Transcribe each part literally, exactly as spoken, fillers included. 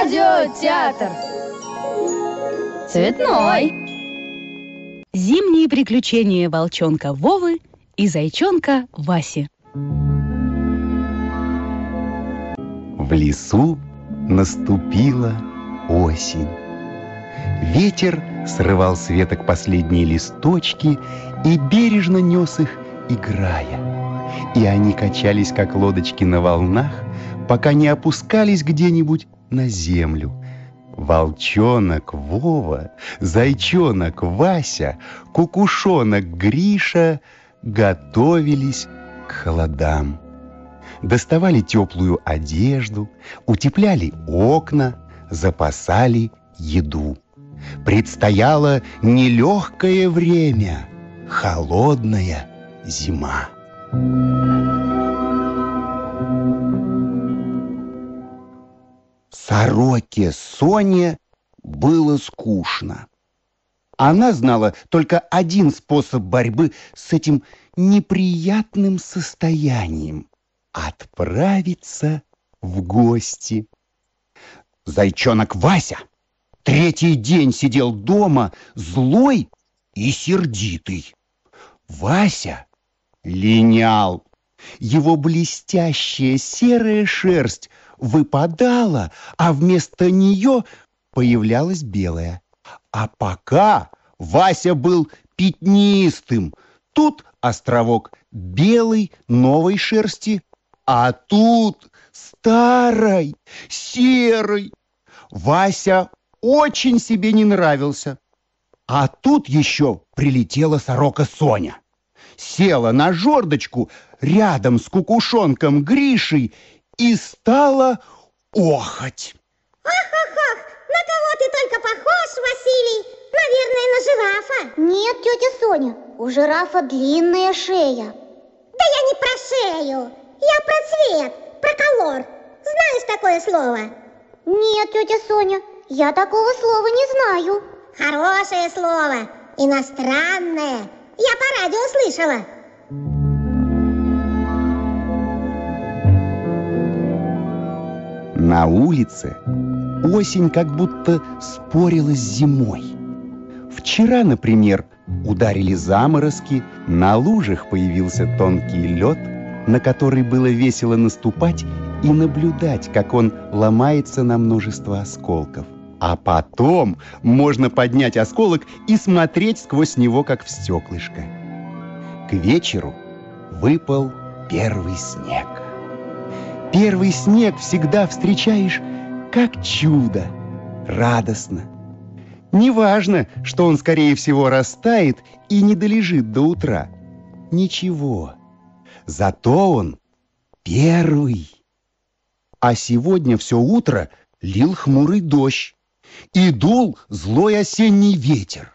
Радиотеатр. Цветной. Зимние приключения волчонка Вовы и зайчонка Васи. В лесу наступила осень. Ветер срывал с веток последние листочки и бережно нес их, играя. И они качались, как лодочки на волнах, пока не опускались где-нибудь на землю. Волчонок Вова, зайчонок Вася, кукушонок Гриша готовились к холодам. Доставали теплую одежду, утепляли окна, запасали еду. Предстояло нелегкое время, холодная зима. Сороке Соне было скучно. Она знала только один способ борьбы с этим неприятным состоянием – отправиться в гости. Зайчонок Вася третий день сидел дома, злой и сердитый. Вася линял. Его блестящая серая шерсть выпадала, а вместо нее появлялась белая. А пока Вася был пятнистым, тут островок белой новой шерсти, а тут старой, серой. Вася очень себе не нравился. А тут еще прилетела сорока Соня. Села на жердочку рядом с кукушонком Гришей и стала охать. Ах-ах-ах, на кого ты только похож, Василий? Наверное, на жирафа. Нет, тетя Соня, у жирафа длинная шея. Да я не про шею, я про цвет, про колор. Знаешь такое слово? Нет, тетя Соня, я такого слова не знаю. Хорошее слово, иностранное. Я по радио слышала. На улице осень как будто спорила с зимой. Вчера, например, ударили заморозки, на лужах появился тонкий лед, на который было весело наступать и наблюдать, как он ломается на множество осколков. А потом можно поднять осколок и смотреть сквозь него, как в стеклышко. К вечеру выпал первый снег. Первый снег всегда встречаешь как чудо, радостно. Неважно, что он, скорее всего, растает и не долежит до утра. Ничего, зато он первый. А сегодня все утро лил хмурый дождь и дул злой осенний ветер.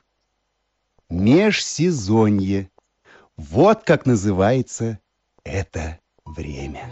Межсезонье. Вот как называется это время.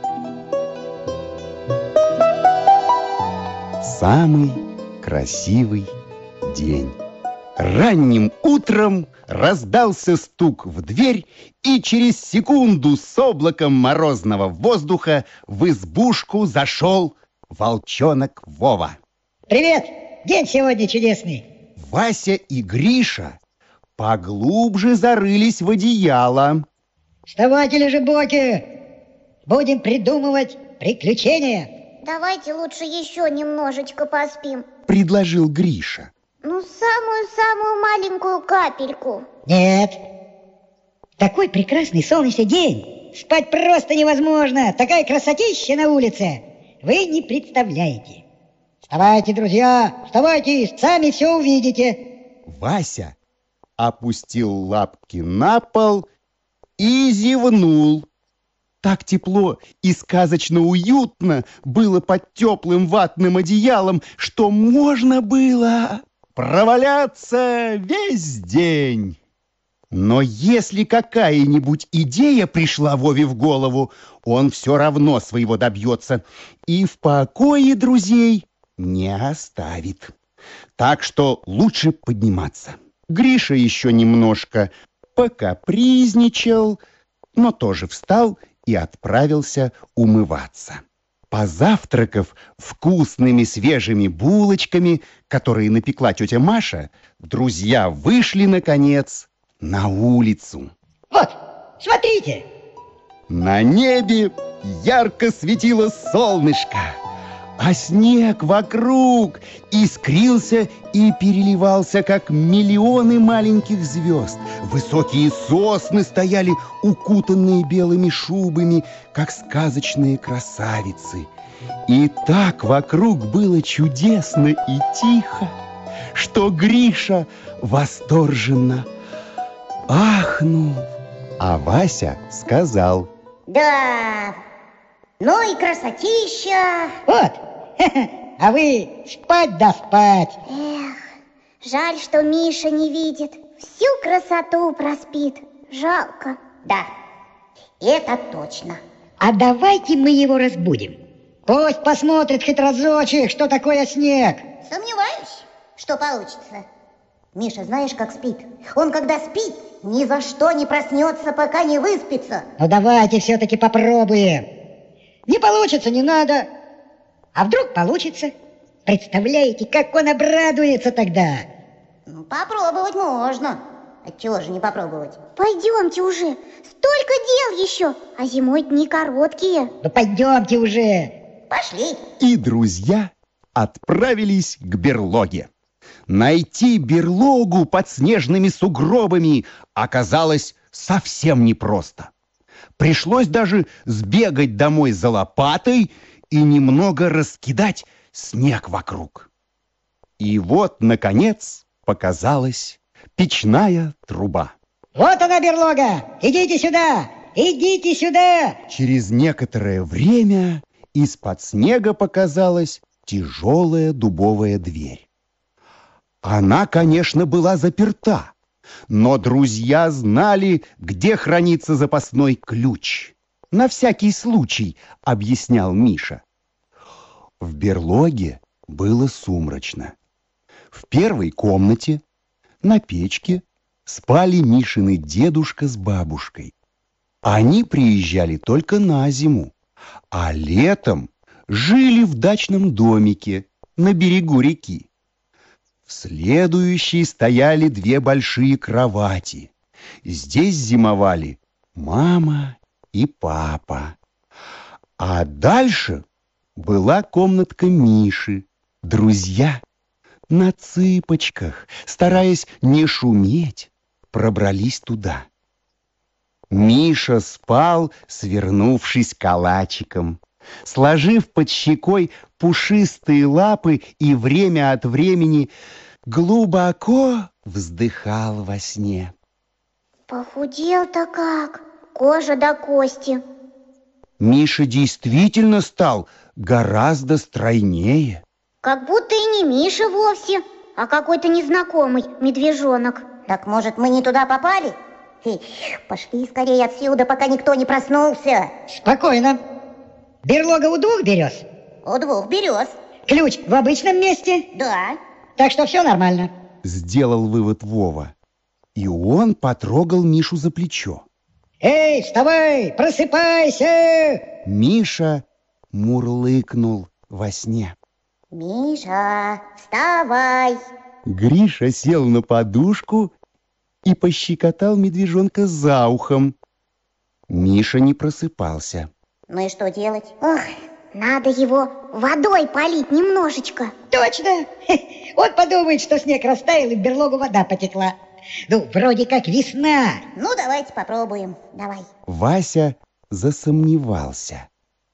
Самый красивый день. Ранним утром раздался стук в дверь, и через секунду с облаком морозного воздуха в избушку зашел волчонок Вова. Привет! День сегодня чудесный. Вася и Гриша поглубже зарылись в одеяло. Вставайте, лежебоки! Будем придумывать приключения. Давайте лучше еще немножечко поспим, предложил Гриша. Ну, самую-самую маленькую капельку. Нет. Такой прекрасный солнечный день. Спать просто невозможно. Такая красотища на улице. Вы не представляете. Вставайте, друзья, вставайте, сами все увидите. Вася опустил лапки на пол и зевнул. Так тепло и сказочно уютно было под теплым ватным одеялом, что можно было проваляться весь день. Но если какая-нибудь идея пришла Вове в голову, он все равно своего добьется и в покое друзей не оставит. Так что лучше подниматься. Гриша еще немножко покапризничал, но тоже встал и отправился умываться. Позавтракав вкусными свежими булочками, которые напекла тетя Маша, друзья вышли, наконец, на улицу. Вот, смотрите! На небе ярко светило солнышко, а снег вокруг искрился и переливался, как миллионы маленьких звезд. Высокие сосны стояли, укутанные белыми шубами, как сказочные красавицы. И так вокруг было чудесно и тихо, что Гриша восторженно ахнул, а Вася сказал: Да, ну и красотища. Вот, а вы спать да спать. Эх, жаль, что Миша не видит. Всю красоту проспит. Жалко. Да, это точно. А давайте мы его разбудим. Пусть посмотрит хоть разочек, что такое снег. Сомневаюсь, что получится. Миша, знаешь, как спит? Он, когда спит, ни за что не проснется, пока не выспится. Ну давайте все-таки попробуем. Не получится, не надо. А вдруг получится? Представляете, как он обрадуется тогда? Ну, попробовать можно. Отчего же не попробовать? Пойдемте уже. Столько дел еще. А зимой дни короткие. Ну пойдемте уже. Пошли. И друзья отправились к берлоге. Найти берлогу под снежными сугробами оказалось совсем непросто. Пришлось даже сбегать домой за лопатой и немного раскидать снег вокруг. И вот, наконец, показалась печная труба. Вот она, берлога! Идите сюда! Идите сюда! Через некоторое время из-под снега показалась тяжелая дубовая дверь. Она, конечно, была заперта, но друзья знали, где хранится запасной ключ. На всякий случай, объяснял Миша. В берлоге было сумрачно. В первой комнате на печке спали Мишины дедушка с бабушкой. Они приезжали только на зиму, а летом жили в дачном домике на берегу реки. В следующей стояли две большие кровати. Здесь зимовали мама и папа. А дальше была комнатка Миши. Друзья на цыпочках, стараясь не шуметь, пробрались туда. Миша спал, свернувшись калачиком, сложив под щекой пушистые лапы и время от времени глубоко вздыхал во сне. Похудел-то как, кожа до кости. Миша действительно стал гораздо стройнее. Как будто и не Миша вовсе, а какой-то незнакомый медвежонок. Так, может, мы не туда попали? Эй, пошли скорее отсюда, пока никто не проснулся. Спокойно. Берлога у двух берез? У двух берез. Ключ в обычном месте? Да. Так что все нормально. Сделал вывод Вова. И он потрогал Мишу за плечо. Эй, вставай, просыпайся! Миша мурлыкнул во сне. Миша, вставай. Гриша сел на подушку и пощекотал медвежонка за ухом. Миша не просыпался. Ну и что делать? Ох, надо его водой полить немножечко. Точно! Он подумает, что снег растаял и в берлогу вода потекла. Ну, вроде как весна. Ну, давайте попробуем. Давай. Вася засомневался.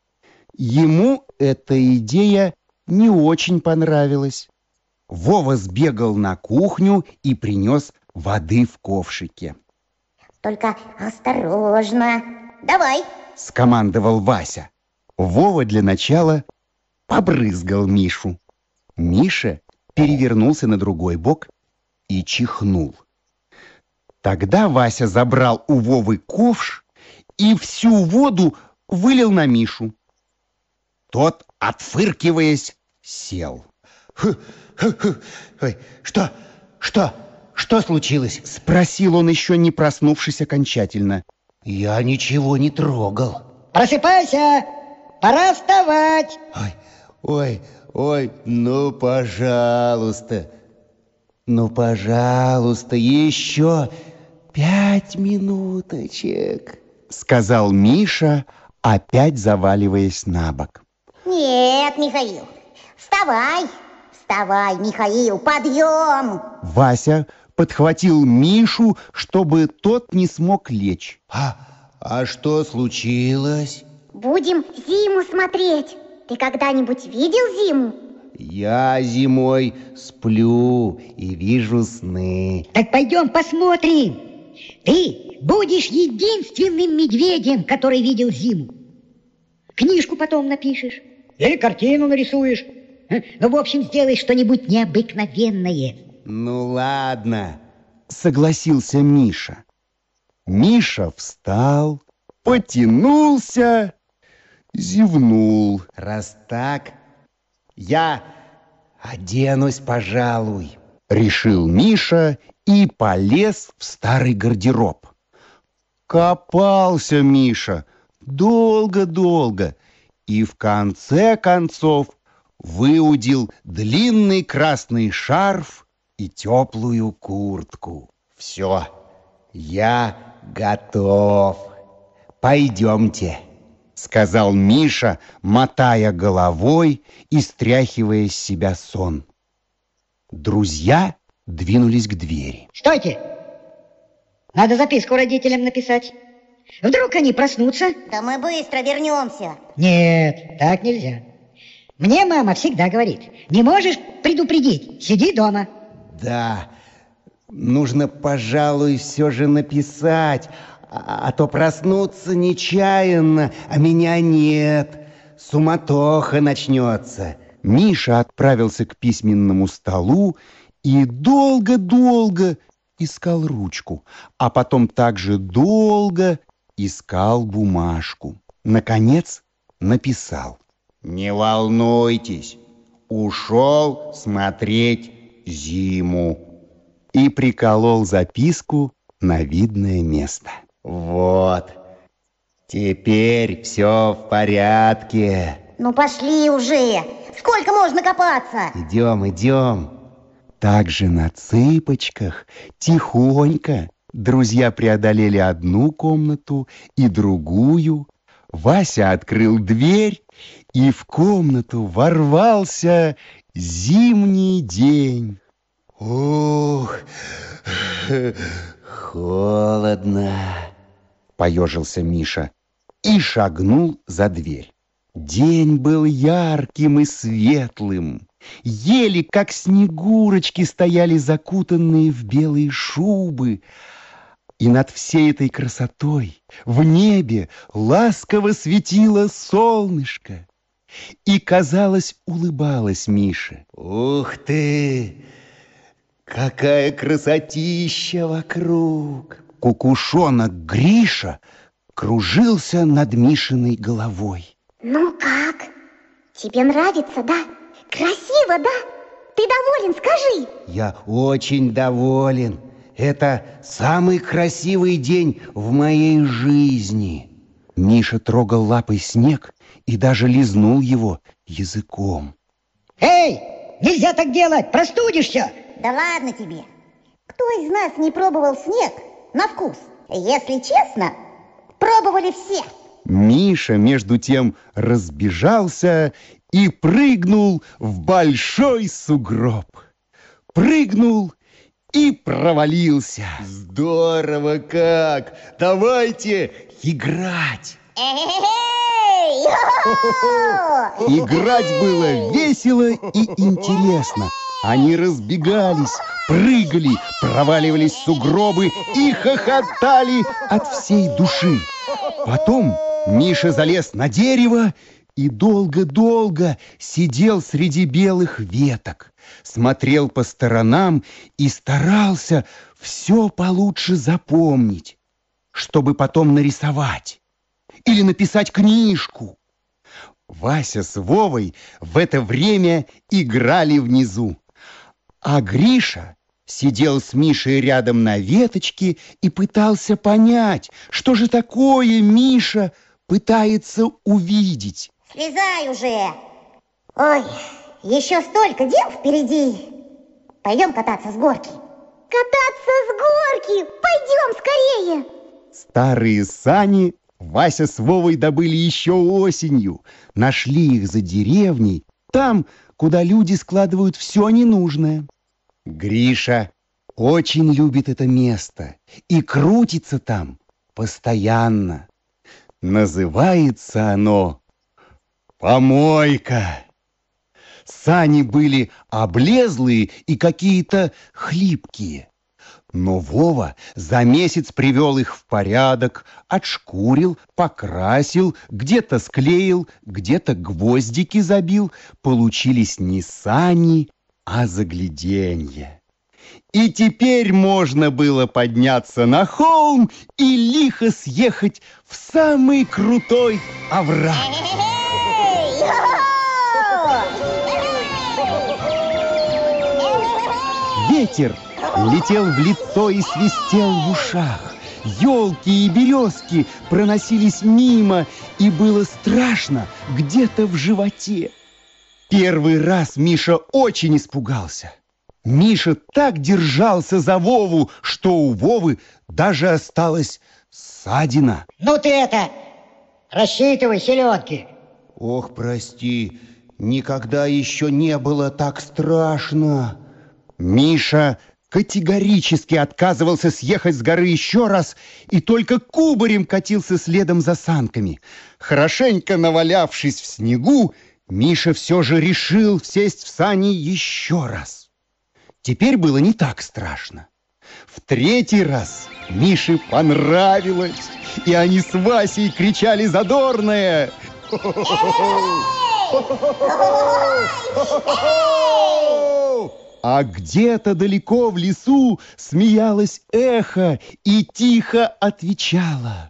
Ему эта идея не очень понравилась. Вова сбегал на кухню и принес воды в ковшике. Только осторожно. Давай. Скомандовал Вася. Вова для начала побрызгал Мишу. Миша перевернулся на другой бок и чихнул. Тогда Вася забрал у Вовы ковш и всю воду вылил на Мишу. Тот, отфыркиваясь, сел. Ой, что? Что? Что случилось? Спросил он, еще не проснувшись окончательно. Я ничего не трогал. Просыпайся! пора вставать. Ой, ой, ой, ну, пожалуйста, ну, пожалуйста, еще пять минуточек, сказал Миша, опять заваливаясь на бок. Нет, Михаил, вставай, вставай, Михаил, подъем. Вася подхватил Мишу, чтобы тот не смог лечь. А, а что случилось? Будем зиму смотреть. Ты когда-нибудь видел зиму? Я зимой сплю и вижу сны. Так пойдем посмотрим. Ты будешь единственным медведем, который видел зиму. Книжку потом напишешь или картину нарисуешь. Ну, в общем, сделай что-нибудь необыкновенное. Ну ладно, согласился Миша. Миша встал, потянулся, зевнул. Раз так, я оденусь, пожалуй, решил Миша и полез в старый гардероб. Копался Миша долго-долго и в конце концов выудил длинный красный шарф и теплую куртку. Все, я готов. Пойдемте, сказал Миша, мотая головой и стряхивая с себя сон. Друзья двинулись к двери. Стойте! Надо записку родителям написать. Вдруг они проснутся? Да мы быстро вернемся. Нет, так нельзя. Мне мама всегда говорит: не можешь предупредить, сиди дома. Да, нужно, пожалуй, все же написать, а, а то проснуться нечаянно, а меня нет. Суматоха начнется. Миша отправился к письменному столу и долго-долго искал ручку, а потом также долго искал бумажку. Наконец написал: не волнуйтесь, ушел смотреть зиму. И приколол записку на видное место. Вот, теперь все в порядке. Ну пошли уже, сколько можно копаться? Идем, идем. Также на цыпочках, тихонько, друзья преодолели одну комнату и другую. Вася открыл дверь, и в комнату ворвался зимний день. Ух, холодно, поежился Миша и шагнул за дверь. День был ярким и светлым. Ели, как снегурочки, стояли закутанные в белые шубы. И над всей этой красотой в небе ласково светило солнышко. И, казалось, улыбалась Мише. Ух ты! Какая красотища вокруг! Кукушонок Гриша кружился над Мишиной головой. Ну как? Тебе нравится, да? Красиво, да? Ты доволен, скажи. Я очень доволен. Это самый красивый день в моей жизни. Миша трогал лапой снег и даже лизнул его языком. Эй, нельзя так делать, простудишься. Да ладно тебе. Кто из нас не пробовал снег на вкус? Если честно, пробовали все. Миша, между тем, разбежался и прыгнул в большой сугроб. Прыгнул и провалился. Здорово как! Давайте играть! Эй! Играть было весело и интересно. Они разбегались, прыгали, проваливались в сугробы и хохотали от всей души. Потом Миша залез на дерево и долго-долго сидел среди белых веток, смотрел по сторонам и старался все получше запомнить, чтобы потом нарисовать или написать книжку. Вася с Вовой в это время играли внизу, а Гриша сидел с Мишей рядом на веточке и пытался понять, что же такое Миша пытается увидеть. Слезай уже. Ой, еще столько дел впереди. Пойдем кататься с горки. Кататься с горки! Пойдем скорее! Старые сани Вася с Вовой добыли еще осенью. Нашли их за деревней, там, куда люди складывают все ненужное. Гриша очень любит это место и крутится там постоянно. Называется оно «Помойка». Сани были облезлые и какие-то хлипкие. Но Вова за месяц привел их в порядок, отшкурил, покрасил, где-то склеил, где-то гвоздики забил. Получились не сани, а загляденье. И теперь можно было подняться на холм и лихо съехать в самый крутой овраг. Ветер летел в лицо и свистел в ушах. Елки и березки проносились мимо, и было страшно где-то в животе. Первый раз Миша очень испугался. Миша так держался за Вову, что у Вовы даже осталась ссадина. Ну ты это, рассчитывай селедки. Ох, прости, никогда еще не было так страшно. Миша категорически отказывался съехать с горы еще раз и только кубарем катился следом за санками. Хорошенько навалявшись в снегу, Миша все же решил сесть в сани еще раз. Теперь было не так страшно. В третий раз Мише понравилось, и они с Васей кричали задорное: а где-то далеко в лесу смеялось эхо и тихо отвечало: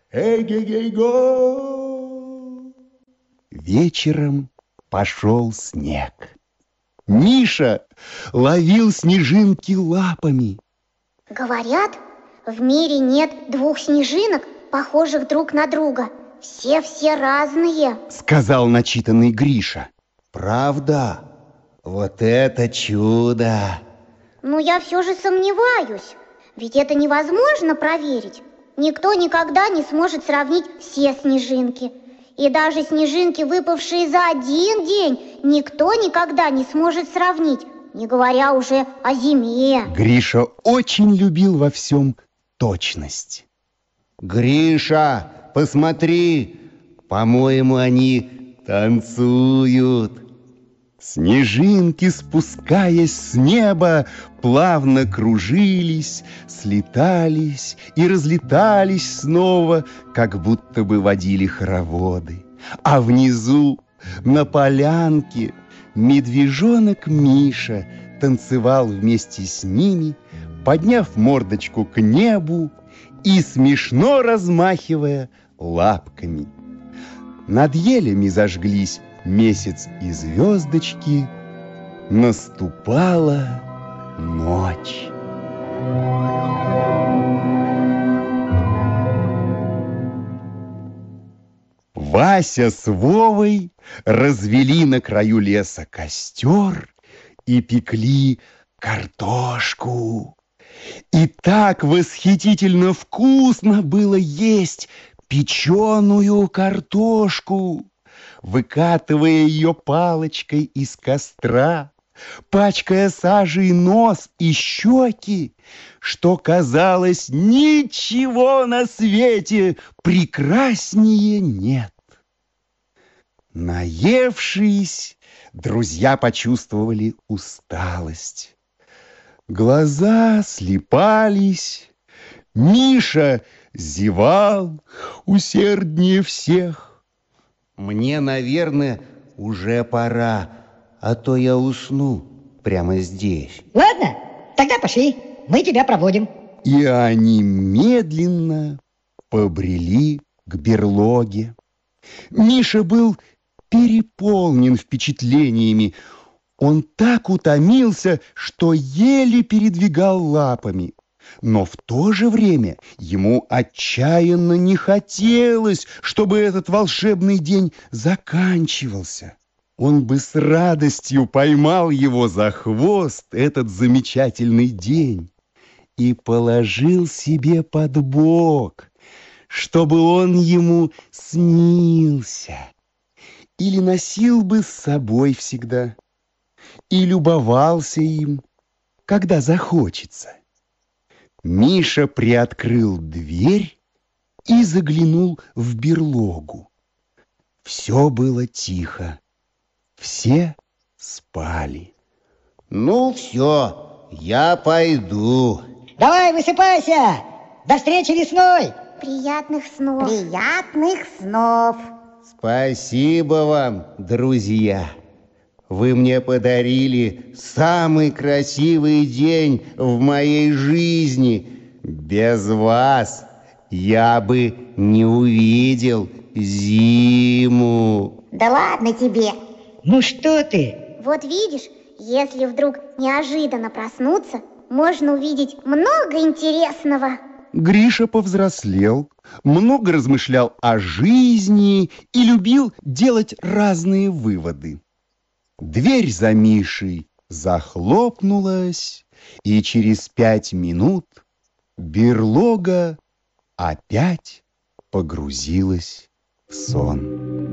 «Эгегей-го!» Вечером пошел снег. Миша ловил снежинки лапами. Говорят, в мире нет двух снежинок, похожих друг на друга. Все-все разные, сказал начитанный Гриша. Правда? Вот это чудо! Но я все же сомневаюсь, ведь это невозможно проверить. Никто никогда не сможет сравнить все снежинки. И даже снежинки, выпавшие за один день, никто никогда не сможет сравнить, не говоря уже о зиме. Гриша очень любил во всем точность. Гриша, посмотри, по-моему, они танцуют. Снежинки, спускаясь с неба, плавно кружились, слетались и разлетались снова, как будто бы водили хороводы. А внизу, на полянке, медвежонок Миша танцевал вместе с ними, подняв мордочку к небу и смешно размахивая лапками. Над елями зажглись месяц и звездочки. Наступала ночь. Вася с Вовой развели на краю леса костер и пекли картошку. И так восхитительно вкусно было есть печеную картошку. Выкатывая ее палочкой из костра, пачкая сажей нос и щеки, что, казалось, ничего на свете прекраснее нет. Наевшись, друзья почувствовали усталость. Глаза слипались, Миша зевал усерднее всех. Мне, наверное, уже пора, а то я усну прямо здесь. Ладно, тогда пошли, мы тебя проводим. И они медленно побрели к берлоге. Миша был переполнен впечатлениями. Он так утомился, что еле передвигал лапами. Но в то же время ему отчаянно не хотелось, чтобы этот волшебный день заканчивался. Он бы с радостью поймал его за хвост, этот замечательный день, и положил себе под бок, чтобы он ему снился, или носил бы с собой всегда, и любовался им, когда захочется. Миша приоткрыл дверь и заглянул в берлогу. Все было тихо, все спали. Ну все, я пойду. Давай, высыпайся! До встречи весной! Приятных снов. Приятных снов. Спасибо вам, друзья. Вы мне подарили самый красивый день в моей жизни. Без вас я бы не увидел зиму. Да ладно тебе. Ну что ты? Вот видишь, если вдруг неожиданно проснуться, можно увидеть много интересного. Гриша повзрослел, много размышлял о жизни и любил делать разные выводы. Дверь за Мишей захлопнулась, и через пять минут берлога опять погрузилась в сон.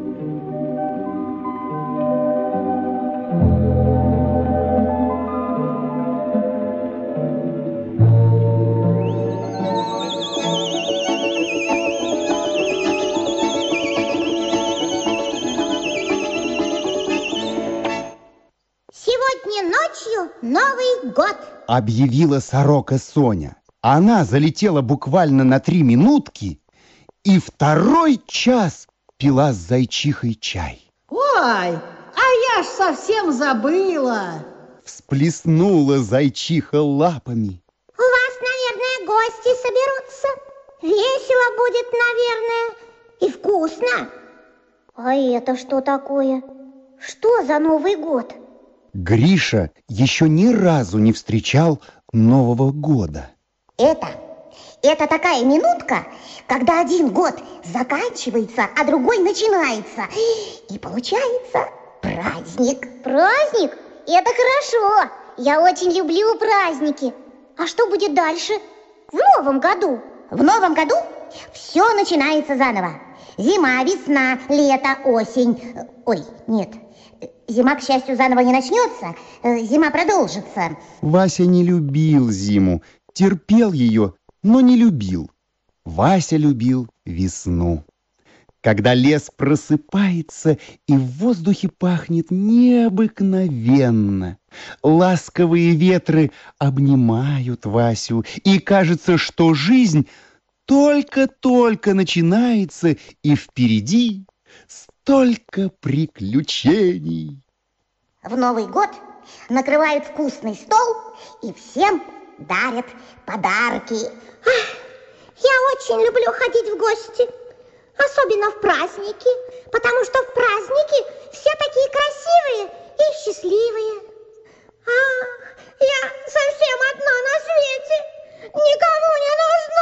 Сегодня ночью Новый год. Объявила сорока Соня. Она залетела буквально на три минутки и второй час пила с зайчихой чай. Ой, а я ж совсем забыла. Всплеснула зайчиха лапами. У вас, наверное, гости соберутся. Весело будет, наверное, и вкусно. А это что такое? Что за Новый год? Гриша еще ни разу не встречал Нового года. Это, это такая минутка, когда один год заканчивается, а другой начинается. И получается праздник. Праздник? Это хорошо. Я очень люблю праздники. А что будет дальше? В новом году? В новом году все начинается заново. Зима, весна, лето, осень. Ой, нет. Зима, к счастью, заново не начнется. Зима продолжится. Вася не любил зиму, терпел ее, но не любил. Вася любил весну. Когда лес просыпается и в воздухе пахнет необыкновенно. Ласковые ветры обнимают Васю, и кажется, что жизнь только-только начинается, и впереди столько приключений. В Новый год накрывают вкусный стол и всем дарят подарки. Я очень люблю ходить в гости, особенно в праздники, потому что в праздники все такие красивые и счастливые. Ах, я совсем одна на свете, никому не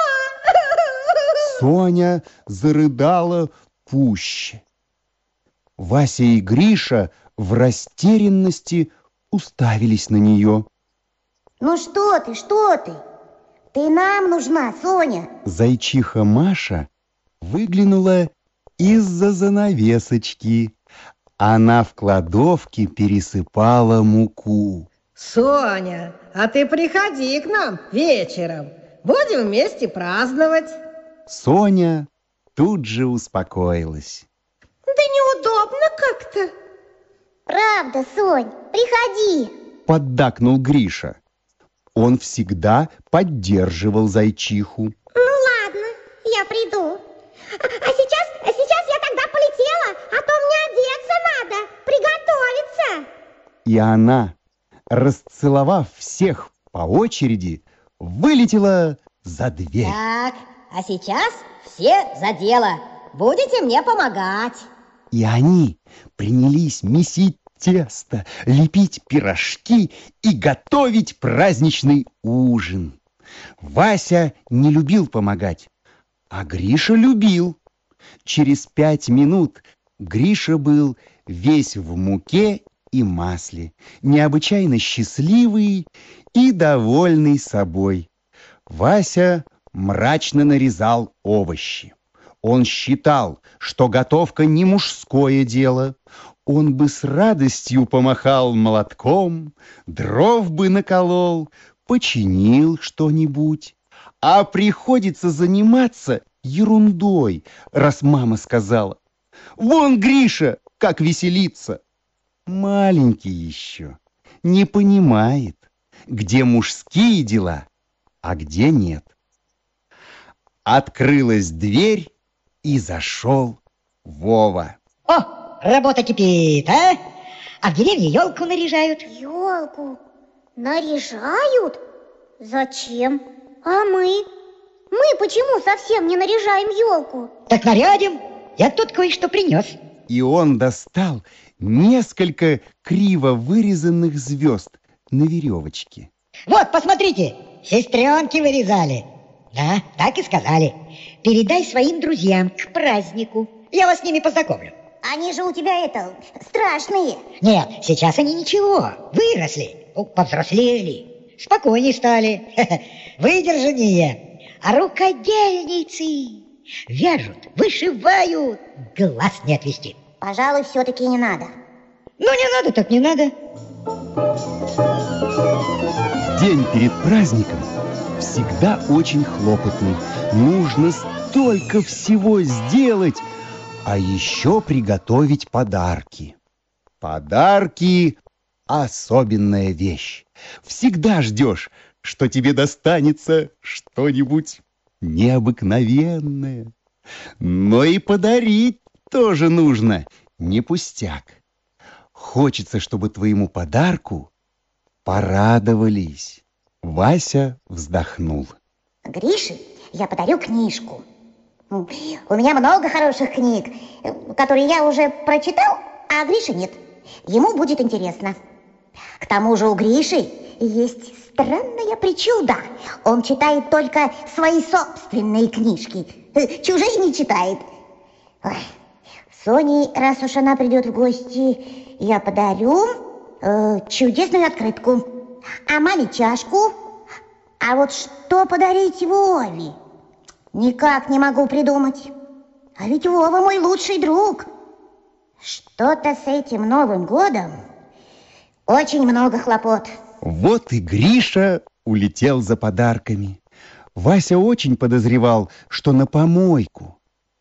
нужна. Соня зарыдала пуще. Вася и Гриша в растерянности уставились на нее. Ну что ты, что ты? Ты нам нужна, Соня. Зайчиха Маша выглянула из-за занавесочки. Она в кладовке пересыпала муку. Соня, а ты приходи к нам вечером. Будем вместе праздновать. Соня тут же успокоилась. Да неудобно как-то. Правда, Сонь, приходи. Поддакнул Гриша. Он всегда поддерживал зайчиху. Ну ладно, я приду. А, а сейчас, а сейчас я тогда полетела, а то мне одеться надо, приготовиться. И она, расцеловав всех по очереди, вылетела за дверь. Так, а сейчас все за дело. Будете мне помогать. И они принялись месить тесто, лепить пирожки и готовить праздничный ужин. Вася не любил помогать, а Гриша любил. Через пять минут Гриша был весь в муке и масле, необычайно счастливый и довольный собой. Вася мрачно нарезал овощи. Он считал, что готовка не мужское дело. Он бы с радостью помахал молотком, дров бы наколол, починил что-нибудь. А приходится заниматься ерундой, раз мама сказала: «Вон Гриша, как веселится!» Маленький еще, не понимает, где мужские дела, а где нет. Открылась дверь, и зашел Вова. О, работа кипит, а? А в деревне елку наряжают. Елку наряжают? Зачем? А мы? Мы почему совсем не наряжаем елку? Так нарядим. Я тут кое-что принес. И он достал несколько криво вырезанных звезд на веревочке. Вот, посмотрите, сестренки вырезали. Да, так и сказали. Передай своим друзьям к празднику. Я вас с ними познакомлю. Они же у тебя это, страшные. Нет, сейчас они ничего, выросли, ну, повзрослели, спокойнее стали, выдержаннее. А рукодельницы вяжут, вышивают, глаз не отвести. Пожалуй, все-таки не надо. Ну, не надо, так не надо. День перед праздником всегда очень хлопотный. Нужно столько всего сделать, а еще приготовить подарки. Подарки – особенная вещь. Всегда ждешь, что тебе достанется что-нибудь необыкновенное. Но и подарить тоже нужно, не пустяк. Хочется, чтобы твоему подарку порадовались. Вася вздохнул. Грише я подарю книжку. У меня много хороших книг, которые я уже прочитал, а Грише нет. Ему будет интересно. К тому же у Гриши есть странная причуда. Он читает только свои собственные книжки. Чужие не читает. Ой. Соне, раз уж она придет в гости, я подарю э, чудесную открытку. А маме чашку. А вот что подарить Вове? Никак не могу придумать. А ведь Вова мой лучший друг. Что-то с этим Новым годом очень много хлопот. Вот и Гриша улетел за подарками. Вася очень подозревал, что на помойку.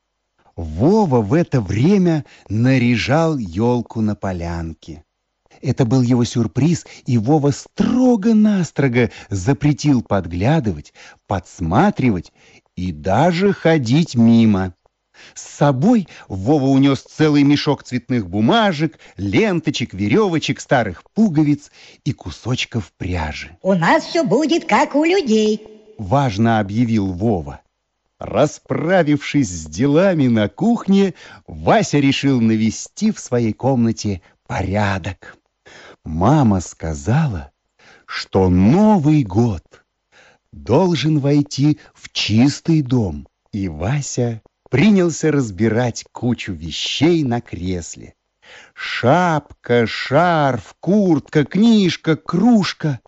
Вова в это время наряжал елку на полянке. Это был его сюрприз, и Вова строго-настрого запретил подглядывать, подсматривать и даже ходить мимо. С собой Вова унес целый мешок цветных бумажек, ленточек, веревочек, старых пуговиц и кусочков пряжи. У нас все будет как у людей, важно объявил Вова. Расправившись с делами на кухне, Вася решил навести в своей комнате порядок. Мама сказала, что Новый год должен войти в чистый дом, и Вася принялся разбирать кучу вещей на кресле. Шапка, шарф, куртка, книжка, кружка,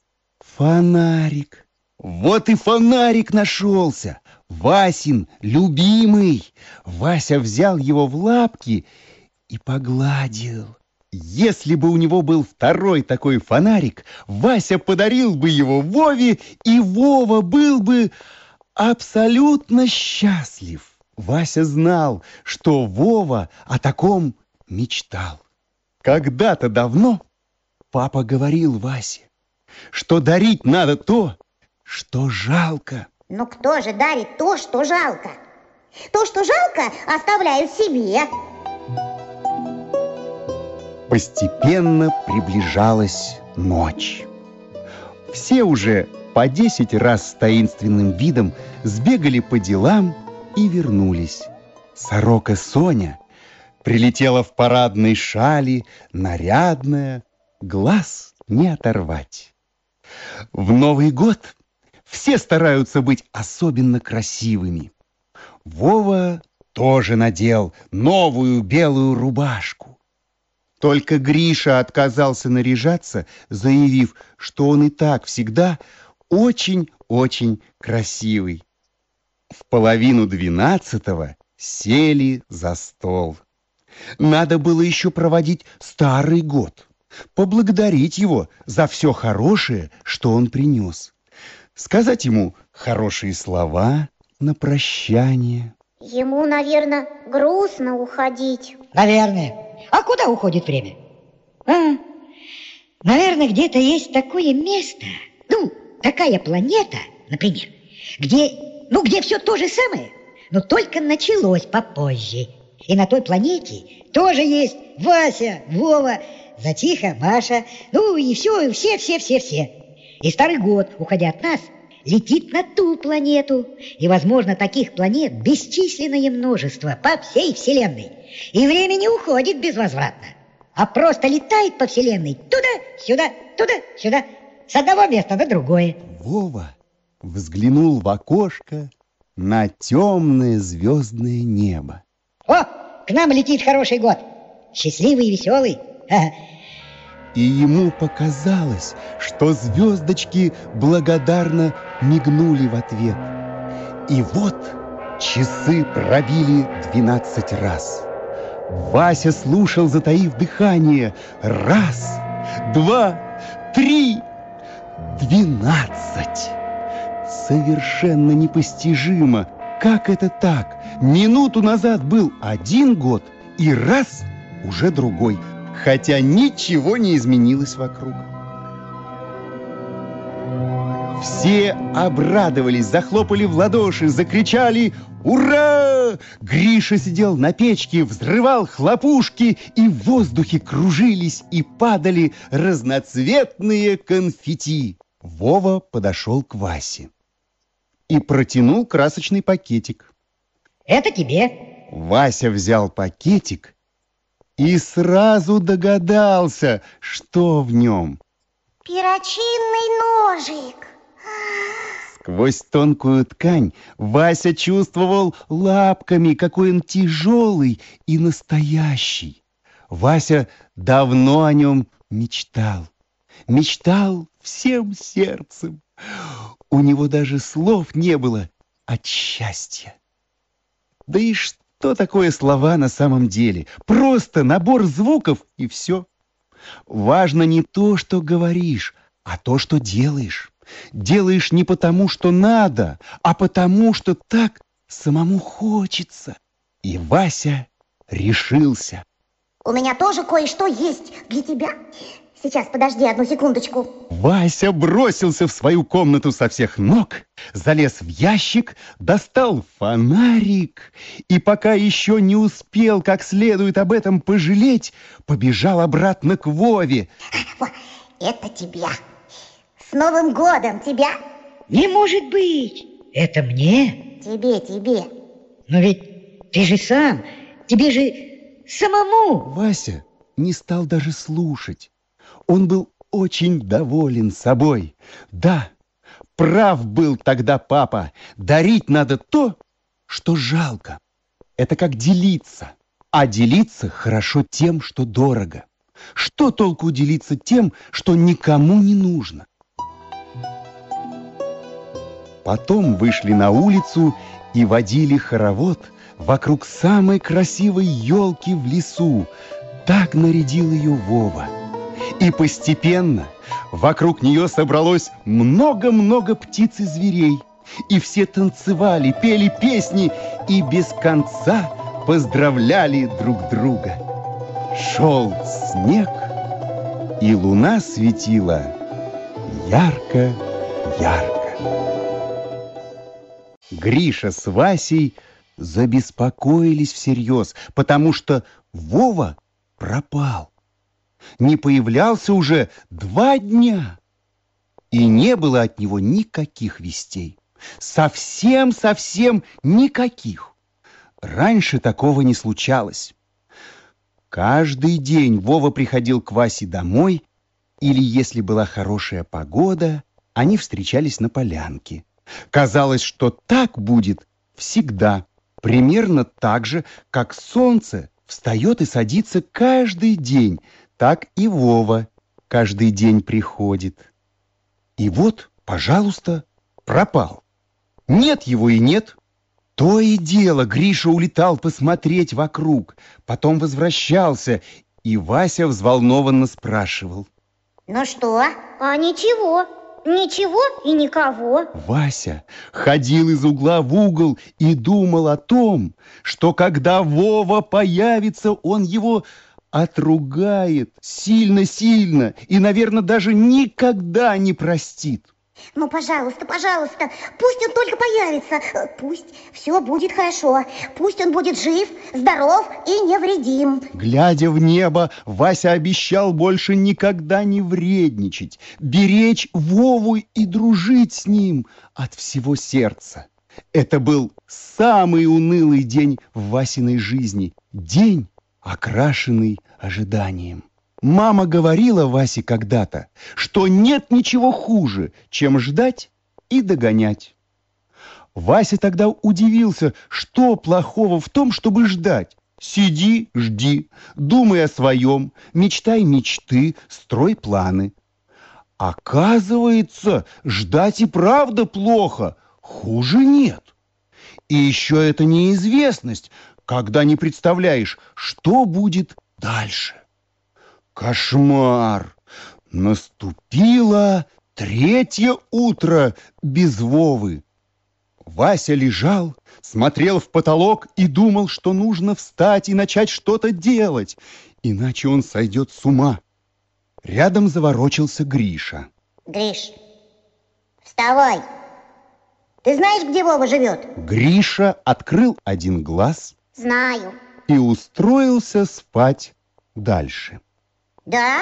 фонарик. Вот и фонарик нашелся, Васин любимый. Вася взял его в лапки и погладил. Если бы у него был второй такой фонарик, Вася подарил бы его Вове, и Вова был бы абсолютно счастлив. Вася знал, что Вова о таком мечтал. Когда-то давно папа говорил Васе, что дарить надо то, что жалко. Ну кто же дарит то, что жалко? То, что жалко, оставляют себе. Постепенно приближалась ночь. Все уже по десять раз с таинственным видом сбегали по делам и вернулись. Сорока Соня прилетела в парадной шали, нарядная, глаз не оторвать. В Новый год Все стараются быть особенно красивыми. Вова тоже надел новую белую рубашку. Только Гриша отказался наряжаться, заявив, что он и так всегда очень-очень красивый. В половину двенадцатого сели за стол. Надо было еще проводить старый год, поблагодарить его за все хорошее, что он принес, сказать ему хорошие слова на прощание. Ему, наверное, грустно уходить. Наверное. А куда уходит время? А, наверное, где-то есть такое место, ну, такая планета, например, где, ну, где все то же самое, но только началось попозже. И на той планете тоже есть Вася, Вова, Затиха, Маша, ну и все, все, все, все, все. И старый год, уходя от нас, летит на ту планету. И, возможно, таких планет бесчисленное множество по всей Вселенной. И время не уходит безвозвратно, а просто летает по Вселенной туда-сюда, туда-сюда, с одного места на другое. Вова взглянул в окошко на темное звездное небо. О, к нам летит хороший год, счастливый и веселый. И ему показалось, что звездочки благодарно мигнули в ответ. И вот часы пробили двенадцать раз. Вася слушал, затаив дыхание. Раз, два, три, двенадцать. Совершенно непостижимо, как это так? Минуту назад был один год, и раз уже другой, хотя ничего не изменилось вокруг. Все обрадовались, захлопали в ладоши, закричали «Ура!». Гриша сидел на печке, взрывал хлопушки, и в воздухе кружились и падали разноцветные конфетти. Вова подошел к Васе и протянул красочный пакетик. Это тебе. Вася взял пакетик и сразу догадался, что в нем. Перочинный ножик. Сквозь тонкую ткань Вася чувствовал лапками, какой он тяжелый и настоящий. Вася давно о нем мечтал. Мечтал всем сердцем. У него даже слов не было от счастья. Да и что такое слова на самом деле? Просто набор звуков и все. Важно не то, что говоришь, а то, что делаешь. Делаешь не потому, что надо, а потому, что так самому хочется. И Вася решился. У меня тоже кое-что есть для тебя. Сейчас, подожди одну секундочку. Вася бросился в свою комнату со всех ног, залез в ящик, достал фонарик и, пока еще не успел как следует об этом пожалеть, побежал обратно к Вове. Это тебя. С Новым годом тебя. Не может быть. Это мне? Тебе, тебе. Но ведь ты же сам, тебе же самому. Вася не стал даже слушать. Он был очень доволен собой. Да, прав был тогда папа. Дарить надо то, что жалко. Это как делиться. А делиться хорошо тем, что дорого. Что толку делиться тем, что никому не нужно? Потом вышли на улицу и водили хоровод вокруг самой красивой елки в лесу. Так нарядил ее Вова. И постепенно вокруг нее собралось много-много птиц и зверей. И все танцевали, пели песни и без конца поздравляли друг друга. Шел снег, и луна светила ярко-ярко. Гриша с Васей забеспокоились всерьез, потому что Вова пропал. Не появлялся уже два дня, и не было от него никаких вестей. Совсем-совсем никаких. Раньше такого не случалось. Каждый день Вова приходил к Васе домой, или, если была хорошая погода, они встречались на полянке. Казалось, что так будет всегда, примерно так же, как солнце встает и садится каждый день, так и Вова каждый день приходит. И вот, пожалуйста, пропал. Нет его и нет. То и дело Гриша улетал посмотреть вокруг, потом возвращался, и Вася взволнованно спрашивал: Ну что? А ничего, ничего и никого. Вася ходил из угла в угол и думал о том, что когда Вова появится, он его отругает сильно-сильно и, наверное, даже никогда не простит. Ну, пожалуйста, пожалуйста, пусть он только появится. Пусть все будет хорошо. Пусть он будет жив, здоров и невредим. Глядя в небо, Вася обещал больше никогда не вредничать, беречь Вову и дружить с ним от всего сердца. Это был самый унылый день в Васиной жизни. День, окрашенный ожиданием. Мама говорила Васе когда-то, что нет ничего хуже, чем ждать и догонять. Вася тогда удивился, что плохого в том, чтобы ждать. Сиди, жди, думай о своем, мечтай мечты, строй планы. Оказывается, ждать и правда плохо, хуже нет. И еще это неизвестность, когда не представляешь, что будет дальше. Кошмар! Наступило третье утро без Вовы. Вася лежал, смотрел в потолок и думал, что нужно встать и начать что-то делать, иначе он сойдет с ума. Рядом заворочился Гриша. Гриш, вставай. Ты знаешь, где Вова живет? Гриша открыл один глаз. Знаю. И устроился спать дальше. Да?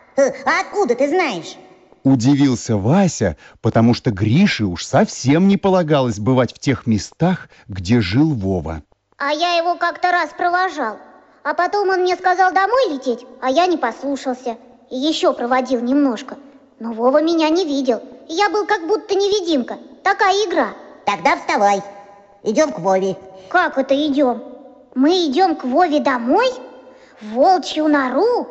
А откуда ты знаешь? Удивился Вася, потому что Грише уж совсем не полагалось бывать в тех местах, где жил Вова. А я его как-то раз провожал. А потом он мне сказал домой лететь, а я не послушался. И еще проводил немножко. Но Вова меня не видел. Я был как будто невидимка. Такая игра. Тогда вставай. Идем к Вове. Как это идем? Мы идем к Вове домой? В волчью нору?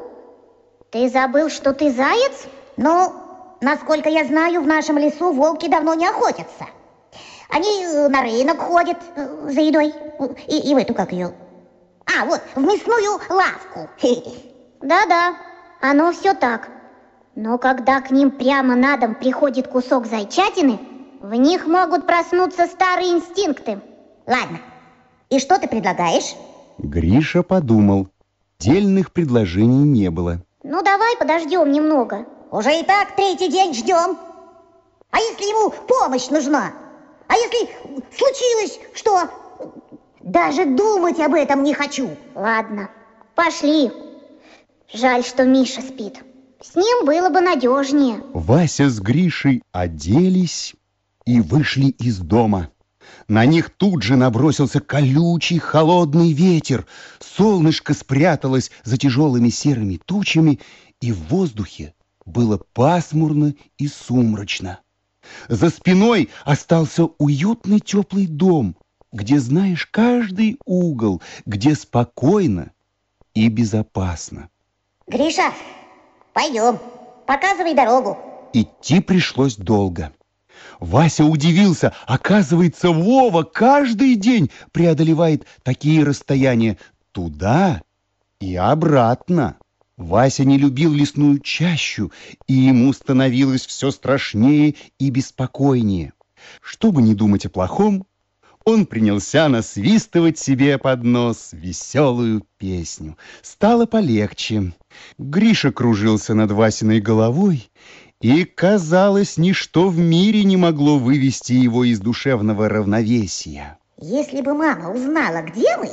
Ты забыл, что ты заяц? Ну, насколько я знаю, в нашем лесу волки давно не охотятся. Они на рынок ходят за едой. И, и в эту, как ее? А, вот, в мясную лавку. Да-да, оно все так. Но когда к ним прямо на дом приходит кусок зайчатины, в них могут проснуться старые инстинкты. Ладно, и что ты предлагаешь? Гриша подумал. Дельных предложений не было. Ну, давай подождем немного. Уже и так третий день ждем. А если ему помощь нужна? А если случилось, что... Даже думать об этом не хочу. Ладно, пошли. Жаль, что Миша спит. С ним было бы надежнее. Вася с Гришей оделись и вышли из дома. На них тут же набросился колючий холодный ветер. Солнышко спряталось за тяжелыми серыми тучами, и в воздухе было пасмурно и сумрачно. За спиной остался уютный теплый дом, где знаешь каждый угол, где спокойно и безопасно. Гриша, пойдем, показывай дорогу. Идти пришлось долго. Вася удивился. Оказывается, Вова каждый день преодолевает такие расстояния туда и обратно. Вася не любил лесную чащу, и ему становилось все страшнее и беспокойнее. Чтобы не думать о плохом, он принялся насвистывать себе под нос веселую песню. Стало полегче. Гриша кружился над Васиной головой, и, казалось, ничто в мире не могло вывести его из душевного равновесия. Если бы мама узнала, где мы,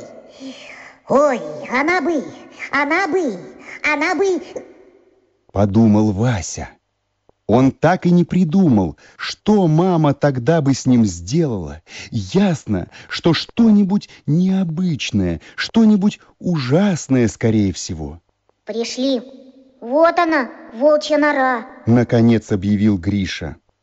ой, она бы, она бы, она бы... Подумал Вася. Он так и не придумал, что мама тогда бы с ним сделала. Ясно, что что-нибудь необычное, что-нибудь ужасное, скорее всего. Пришли. Вот она, волчья нора. Наконец объявил Гриша.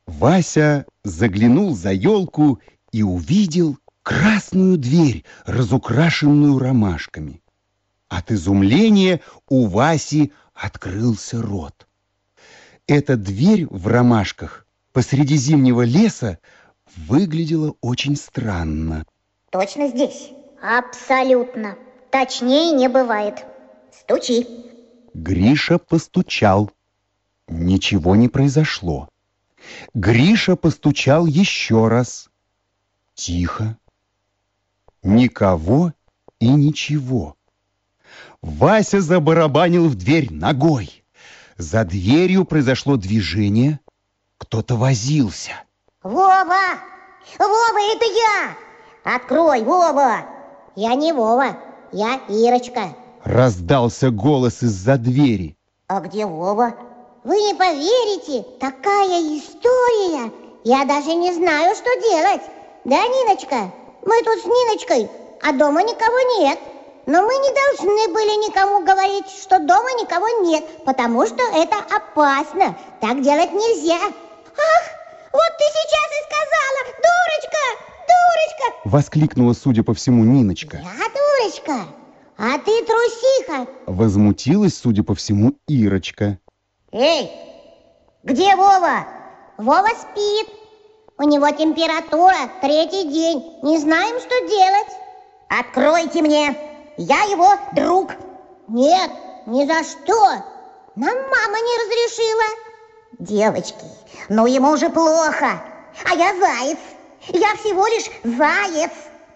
Вася заглянул за елку и увидел красную дверь, разукрашенную ромашками. От изумления у Васи открылся рот. Эта дверь в ромашках посреди зимнего леса выглядела очень странно. Точно здесь? Абсолютно. Точнее не бывает. Стучи. Гриша постучал. Ничего не произошло. Гриша постучал еще раз. Тихо. Никого и ничего. Вася забарабанил в дверь ногой. За дверью произошло движение. Кто-то возился. Вова! Вова, это я! Открой, Вова! Я не Вова, я Ирочка. Раздался голос из-за двери. А где Вова? Вы не поверите, такая история. Я даже не знаю, что делать. Да, Ниночка? Мы тут с Ниночкой, а дома никого нет. Но мы не должны были никому говорить, что дома никого нет, потому что это опасно. Так делать нельзя. Ах, вот ты сейчас и сказала, дурочка, дурочка! Воскликнула, судя по всему, Ниночка. Я дурочка, а ты трусиха. Возмутилась, судя по всему, Ирочка. Эй, где Вова? Вова спит. У него температура третий день. Не знаем, что делать. Откройте мне. Я его друг. Нет, ни за что. Нам мама не разрешила. Девочки, ну ему уже плохо. А я заяц. Я всего лишь заяц.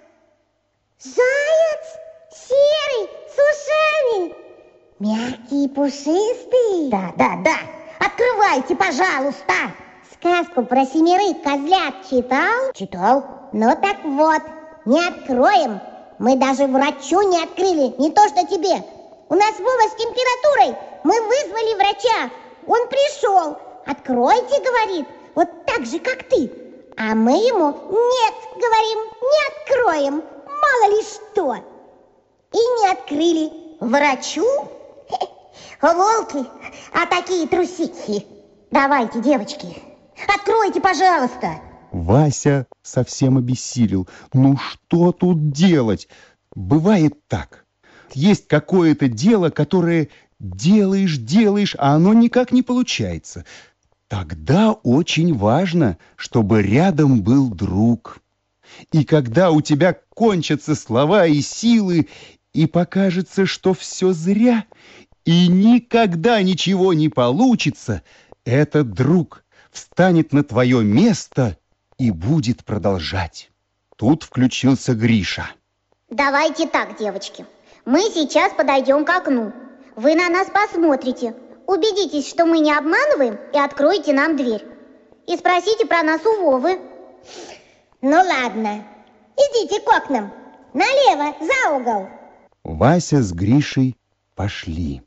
Заяц? Серый, с ушами. Мягкий и пушистый. Да, да, да. Открывайте, пожалуйста. Сказку про семерых козлят читал? Читал. Ну так вот, не откроем. Мы даже врачу не открыли, не то что тебе. У нас Вова с температурой. Мы вызвали врача. Он пришел. Откройте, говорит, вот так же, как ты. А мы ему нет, говорим, не откроем. Мало ли что. И не открыли. Врачу? Волки, а такие трусихи. Давайте, девочки, откройте, пожалуйста. Вася совсем обессилел. Ну что тут делать? Бывает так. Есть какое-то дело, которое делаешь, делаешь, а оно никак не получается. Тогда очень важно, чтобы рядом был друг. И когда у тебя кончатся слова и силы, и покажется, что все зря, и никогда ничего не получится, этот друг встанет на твое место и будет продолжать. Тут включился Гриша. Давайте так, девочки. Мы сейчас подойдем к окну. Вы на нас посмотрите. Убедитесь, что мы не обманываем, и откроете нам дверь. И спросите про нас у Вовы. Ну ладно, идите к окнам. Налево, за угол. Вася с Гришей пошли.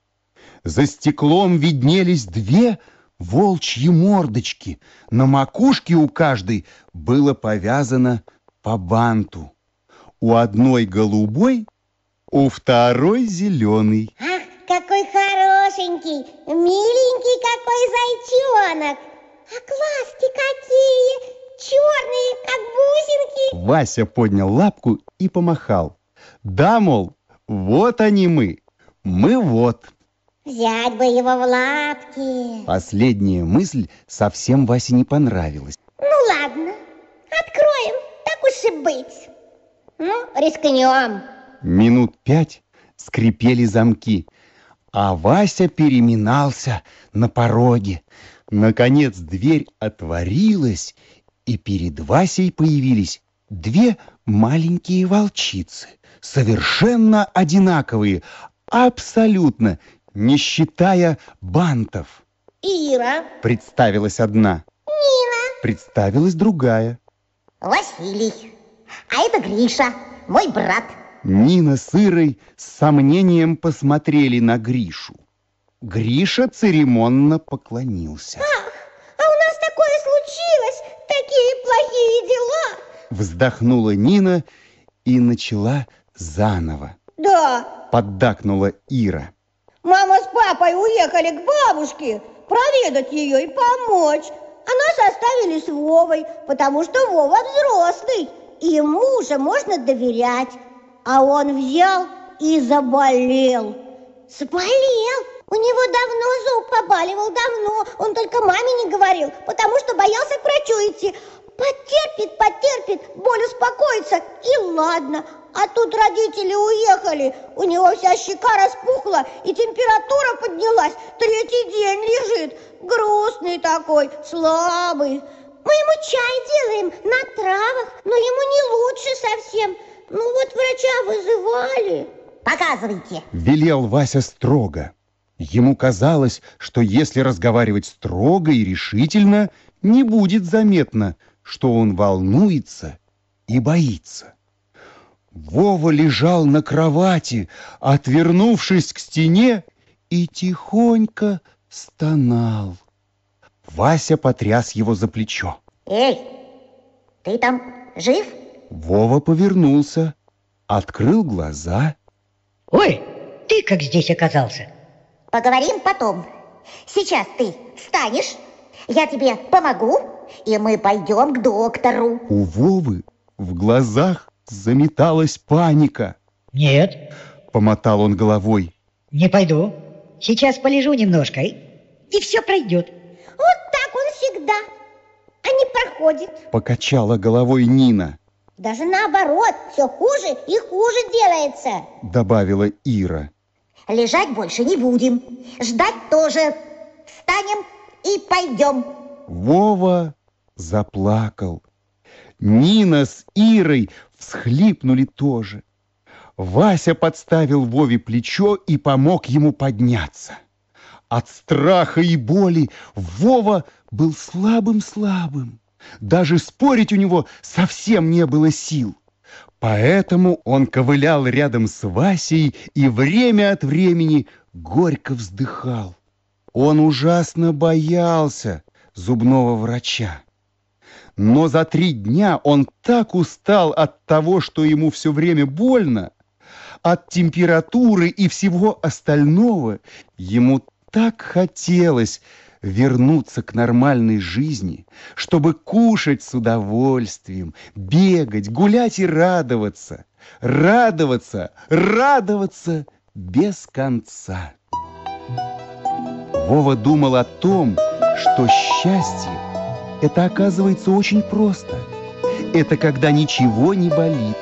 За стеклом виднелись две волчьи мордочки. На макушке у каждой было повязано по банту. У одной голубой, у второй зеленый. Ах, какой хорошенький, миленький какой зайчонок. А глазки какие, черные, как бусинки. Вася поднял лапку и помахал. Да, мол, вот они мы, мы вот. Взять бы его в лапки. Последняя мысль совсем Васе не понравилась. Ну ладно, откроем, так уж и быть. Ну, рискнем. Минут пять скрипели замки, а Вася переминался на пороге. Наконец дверь отворилась, и перед Васей появились две маленькие волчицы, совершенно одинаковые, абсолютно, не считая бантов. Ира. Представилась одна. Нина. Представилась другая. Василий. А это Гриша, мой брат. Нина с Ирой с сомнением посмотрели на Гришу. Гриша церемонно поклонился. Ах, а у нас такое случилось, такие плохие дела. Вздохнула Нина и начала заново. Да. Поддакнула Ира. Мама с папой уехали к бабушке проведать ее и помочь. нас оставили с Вовой, потому что Вова взрослый, и ему уже можно доверять. А он взял и заболел. Заболел? У него давно зуб побаливал, давно. Он только маме не говорил, потому что боялся к врачу идти. Потерпит, потерпит, боль успокоится, и ладно. А тут родители уехали, у него вся щека распухла, и температура поднялась. Третий день лежит, грустный такой, слабый. Мы ему чай делаем на травах, но ему не лучше совсем. Ну вот врача вызывали. Показывайте. Велел Вася строго. Ему казалось, что если разговаривать строго и решительно, не будет заметно, что он волнуется и боится. Вова лежал на кровати, отвернувшись к стене, и тихонько стонал. Вася потряс его за плечо. Эй, ты там жив? Вова повернулся, открыл глаза. Ой, ты как здесь оказался? Поговорим потом. Сейчас ты встанешь, я тебе помогу, и мы пойдем к доктору. У Вовы в глазах заметалась паника. Нет. Помотал он головой. Не пойду. Сейчас полежу немножко, и, и все пройдет. Вот так он всегда, а не проходит. Покачала головой Нина. Даже наоборот, все хуже и хуже делается. Добавила Ира. Лежать больше не будем, ждать тоже. Встанем и пойдем. Вова заплакал. Нина с Ирой всхлипнули тоже. Вася подставил Вове плечо и помог ему подняться. От страха и боли Вова был слабым-слабым. Даже спорить у него совсем не было сил. Поэтому он ковылял рядом с Васей и время от времени горько вздыхал. Он ужасно боялся зубного врача. Но за три дня он так устал от того, что ему все время больно, от температуры и всего остального, ему так хотелось вернуться к нормальной жизни, чтобы кушать с удовольствием, бегать, гулять и радоваться, радоваться, радоваться без конца. Вова думал о том, что счастье – это, оказывается, очень просто. Это когда ничего не болит.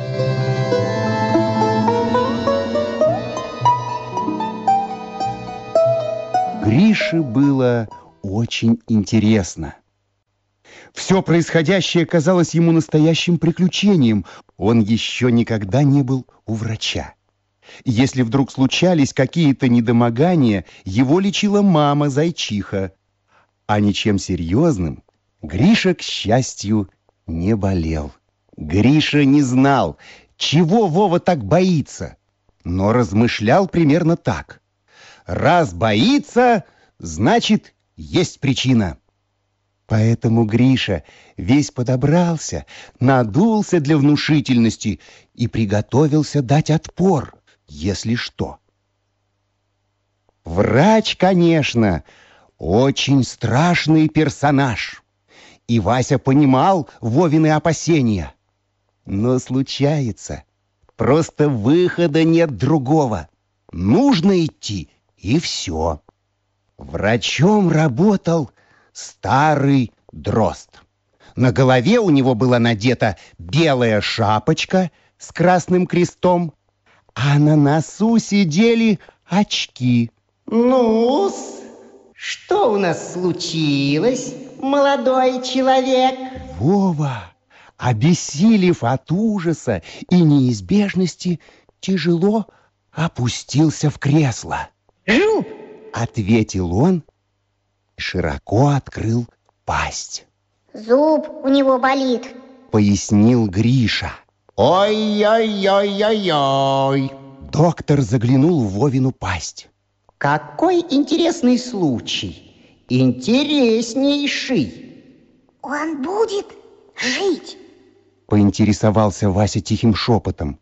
Грише было очень интересно. Все происходящее казалось ему настоящим приключением. Он еще никогда не был у врача. Если вдруг случались какие-то недомогания, его лечила мама-зайчиха. А ничем серьезным Гриша, к счастью, не болел. Гриша не знал, чего Вова так боится, но размышлял примерно так. Раз боится, значит, есть причина. Поэтому Гриша весь подобрался, надулся для внушительности и приготовился дать отпор, если что. Врач, конечно, очень страшный персонаж. И Вася понимал Вовины опасения. Но случается, просто выхода нет другого. Нужно идти, и все. Врачом работал старый дрозд. На голове у него была надета белая шапочка с красным крестом, а на носу сидели очки. Ну-с, что у нас случилось, молодой человек? Вова, обессилев от ужаса и неизбежности, тяжело опустился в кресло. Жуп! Ответил он и широко открыл пасть. Зуб у него болит, Пояснил Гриша. Ой-ой-ой-ой-ой. Доктор заглянул в Вовину пасть. Какой интересный случай. Интереснейший. Он будет жить. Поинтересовался Вася тихим шепотом.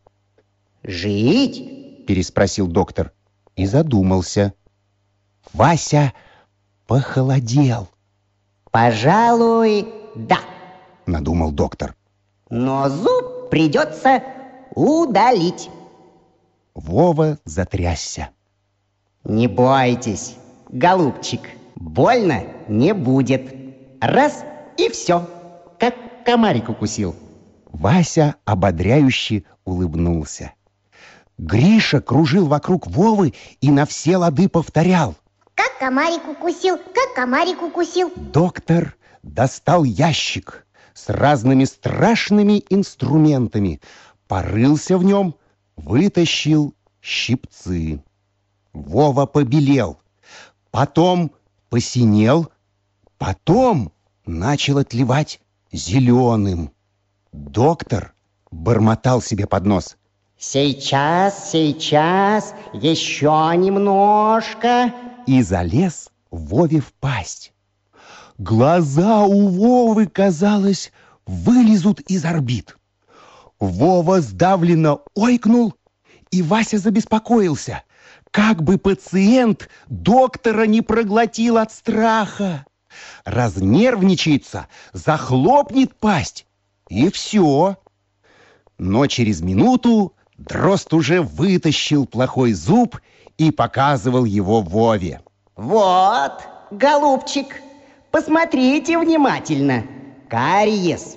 Жить? Переспросил доктор и задумался. Вася похолодел. Пожалуй, да, надумал доктор. но зуб придется удалить. Вова затрясся. Не бойтесь, голубчик, больно не будет. Раз и все, как комарик укусил. Вася ободряюще улыбнулся. Гриша кружил вокруг Вовы и на все лады повторял. Как комарик укусил, как комарик укусил. Доктор достал ящик с разными страшными инструментами, порылся в нем, вытащил щипцы. Вова побелел, потом посинел, потом начал отливать зеленым. Доктор бормотал себе под нос. Сейчас, сейчас, еще немножко. И залез Вове в пасть. Глаза у Вовы, казалось, вылезут из орбит. Вова сдавленно ойкнул, и Вася забеспокоился, как бы пациент доктора не проглотил от страха. Разнервничается, захлопнет пасть, и все. Но через минуту Дрозд уже вытащил плохой зуб и показывал его Вове. Вот, голубчик, посмотрите внимательно. Кариес,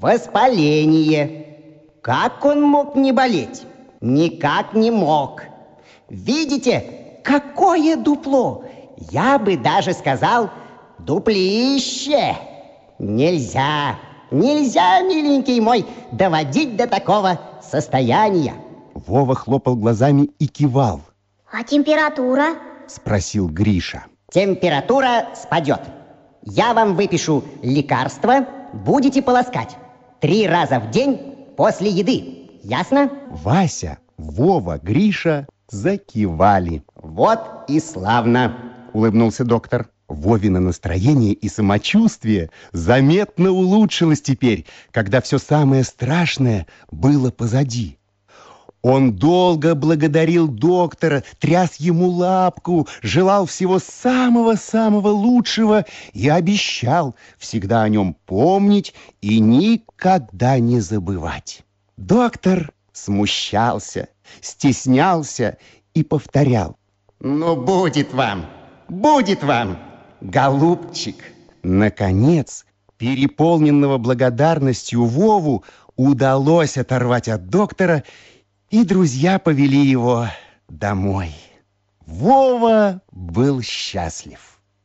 воспаление. Как он мог не болеть? Никак не мог. Видите, какое дупло? Я бы даже сказал, дуплище. Нельзя, нельзя, миленький мой, доводить до такого состояния. Вова хлопал глазами и кивал. А температура? Спросил Гриша. Температура спадет. Я вам выпишу лекарство, будете полоскать. Три раза в день после еды. Ясно? Вася, Вова, Гриша закивали. Вот и славно, улыбнулся доктор. Вовино настроение и самочувствие заметно улучшилось теперь, когда все самое страшное было позади. Он долго благодарил доктора, тряс ему лапку, желал всего самого-самого лучшего и обещал всегда о нем помнить и никогда не забывать. Доктор смущался, стеснялся и повторял. Ну, будет вам, будет вам, голубчик. Наконец, переполненного благодарностью Вову удалось оторвать от доктора, и друзья повели его домой. Вова был счастлив.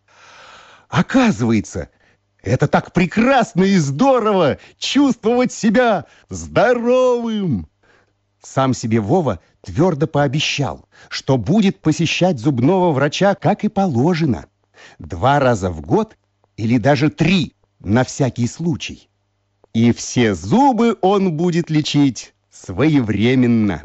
Оказывается, это так прекрасно и здорово чувствовать себя здоровым. Сам себе Вова твердо пообещал, что будет посещать зубного врача, как и положено, два раза в год или даже три, на всякий случай. И все зубы он будет лечить своевременно.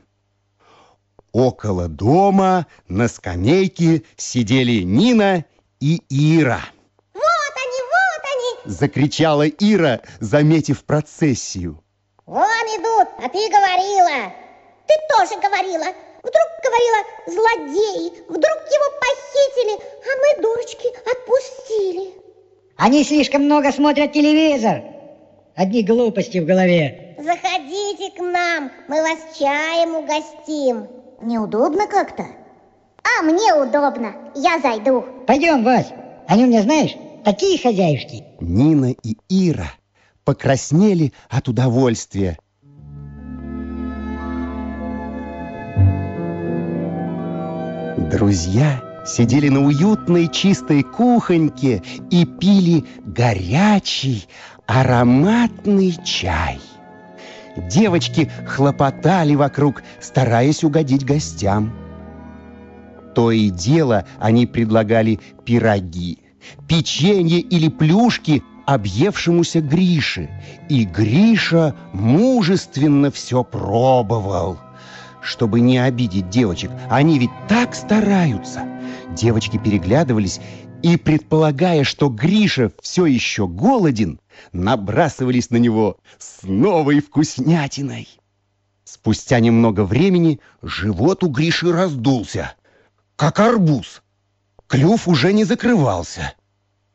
Около дома на скамейке сидели Нина и Ира. Вот они, вот они! Закричала Ира, заметив процессию. Вон идут, а ты говорила. Ты тоже говорила. Вдруг, говорила, злодеи, вдруг его похитили, а мы дурочки отпустили. Они слишком много смотрят телевизор. Одни глупости в голове. Заходите к нам, мы вас чаем угостим. Неудобно как-то? А мне удобно, я зайду. Пойдем, Вась, они у меня, знаешь, такие хозяюшки. Нина и Ира покраснели от удовольствия. Друзья сидели на уютной чистой кухоньке и пили горячий ароматный чай. Девочки хлопотали вокруг, стараясь угодить гостям. То и дело они предлагали пироги, печенье или плюшки объевшемуся Грише. И Гриша мужественно все пробовал, чтобы не обидеть девочек. Они ведь так стараются. Девочки переглядывались и, предполагая, что Гриша все еще голоден, набрасывались на него с новой вкуснятиной. Спустя немного времени живот у Гриши раздулся, как арбуз. Клюв уже не закрывался.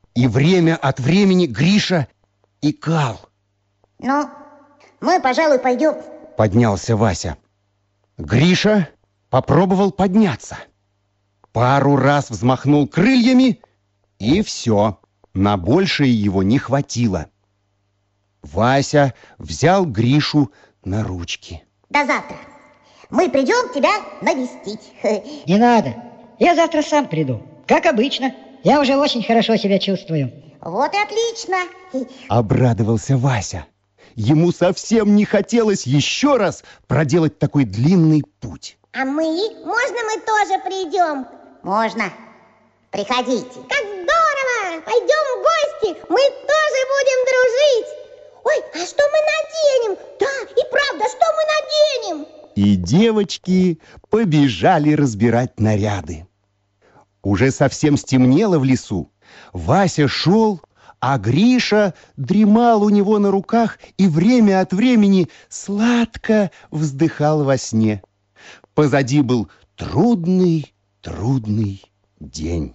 И время от времени Гриша икал. Ну, мы, пожалуй, пойдем. Поднялся Вася. Гриша попробовал подняться. Пару раз взмахнул крыльями, и все. На большее его не хватило. Вася взял Гришу на ручки. До завтра. Мы придем тебя навестить. Не надо. Я завтра сам приду. Как обычно. Я уже очень хорошо себя чувствую. Вот и отлично. Обрадовался Вася. Ему совсем не хотелось еще раз проделать такой длинный путь. А мы? Можно мы тоже придем? Можно. Приходите. Как здорово! Пойдем в гости. Мы тоже будем дружить. Ой, а что мы наденем? Да, и правда, что мы наденем? И девочки побежали разбирать наряды. Уже совсем стемнело в лесу. Вася шел, а Гриша дремал у него на руках и время от времени сладко вздыхал во сне. Позади был трудный, трудный день.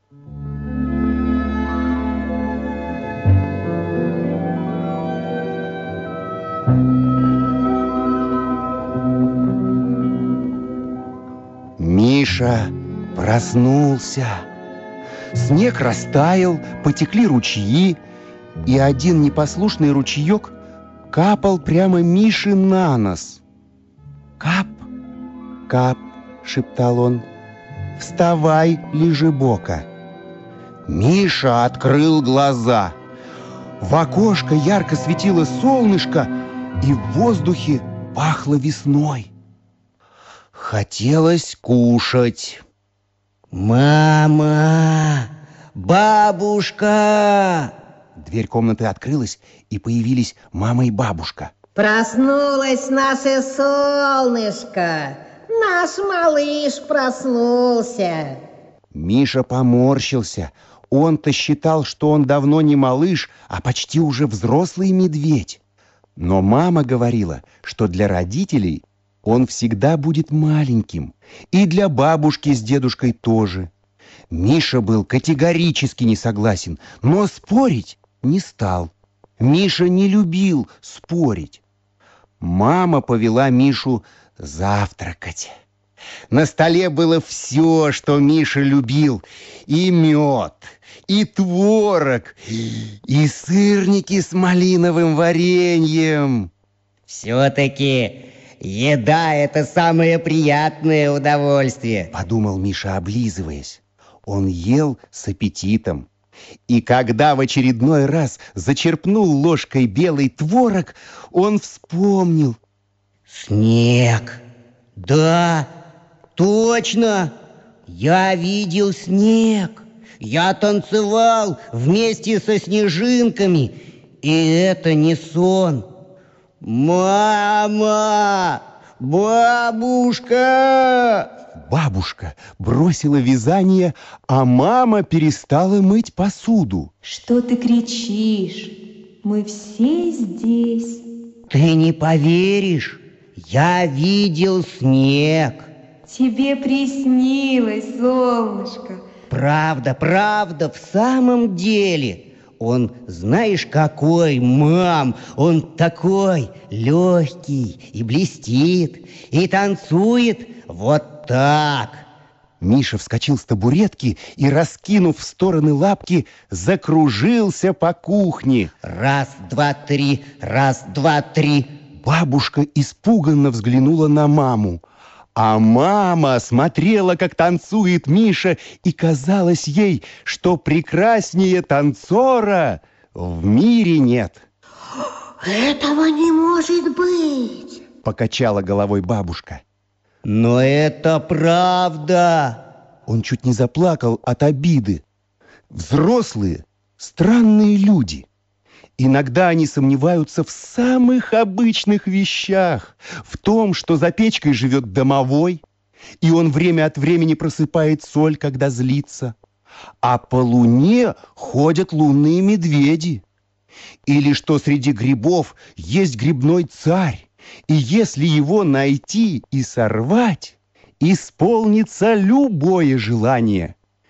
Миша проснулся. Снег растаял, потекли ручьи, и один непослушный ручеек капал прямо Мише на нос. «Кап, кап», — шептал он, — «вставай, лежебока». Миша открыл глаза. В окошко ярко светило солнышко, и в воздухе пахло весной. Хотелось кушать. «Мама! Бабушка!» Дверь комнаты открылась, и появились мама и бабушка. Проснулось наше солнышко. Наш малыш проснулся. Миша поморщился. Он-то считал, что он давно не малыш, а почти уже взрослый медведь. Но мама говорила, что для родителей он всегда будет маленьким. И для бабушки с дедушкой тоже. Миша был категорически не согласен, но спорить не стал. Миша не любил спорить. Мама повела Мишу завтракать. На столе было все, что Миша любил. И мед, и творог, и сырники с малиновым вареньем. Все-таки еда — это самое приятное удовольствие, подумал Миша, облизываясь. Он ел с аппетитом. И когда в очередной раз зачерпнул ложкой белый творог, он вспомнил. Снег! Да, точно! Я видел снег! Я танцевал вместе со снежинками, и это не сон. Мама! Бабушка! Бабушка бросила вязание, а мама перестала мыть посуду. Что ты кричишь? Мы все здесь. Ты не поверишь, я видел снег. Тебе приснилось, солнышко. Правда, правда, в самом деле. Он, знаешь, какой, мам, он такой легкий и блестит, и танцует вот так. Миша вскочил с табуретки и, раскинув в стороны лапки, закружился по кухне. Раз, два, три, раз, два, три. Бабушка испуганно взглянула на маму. А мама смотрела, как танцует Миша, и казалось ей, что прекраснее танцора в мире нет. Этого не может быть! Покачала головой бабушка. Но это правда! Он чуть не заплакал от обиды. Взрослые, странные люди. Иногда они сомневаются в самых обычных вещах, в том, что за печкой живет домовой, и он время от времени просыпает соль, когда злится, а по луне ходят лунные медведи, или что среди грибов есть грибной царь, и если его найти и сорвать, исполнится любое желание.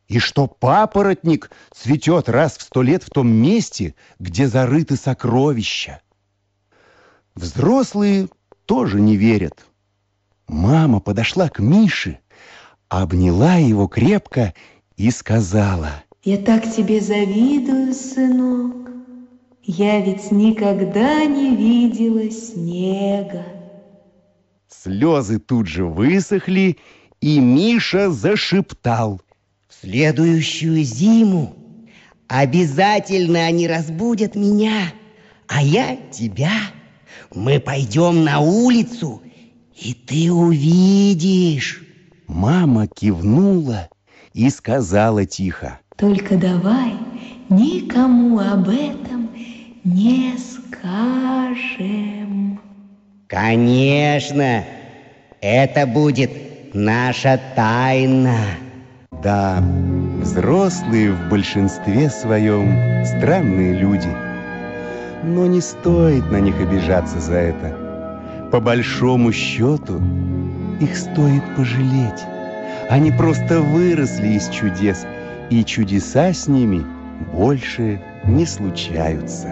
и что папоротник цветет раз в сто лет в том месте, где зарыты сокровища. Взрослые тоже не верят. Мама подошла к Мише, обняла его крепко и сказала: «Я так тебе завидую, сынок. Я ведь никогда не видела снега». Слезы тут же высохли, и Миша зашептал: «В следующую зиму обязательно они разбудят меня, а я тебя. Мы пойдем на улицу, и ты увидишь». Мама кивнула и сказала тихо: «Только давай никому об этом не скажем». Конечно, это будет наша тайна. Да, взрослые в большинстве своем странные люди. Но не стоит на них обижаться за это. По большому счету, их стоит пожалеть. Они просто выросли из чудес, и чудеса с ними больше не случаются.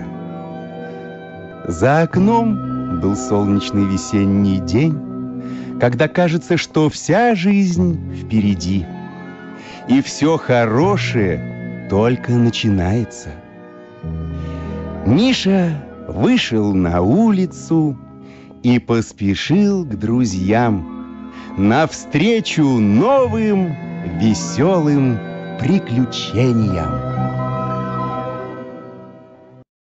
За окном был солнечный весенний день, когда кажется, что вся жизнь впереди, и все хорошее только начинается. Миша вышел на улицу и поспешил к друзьям навстречу новым веселым приключениям.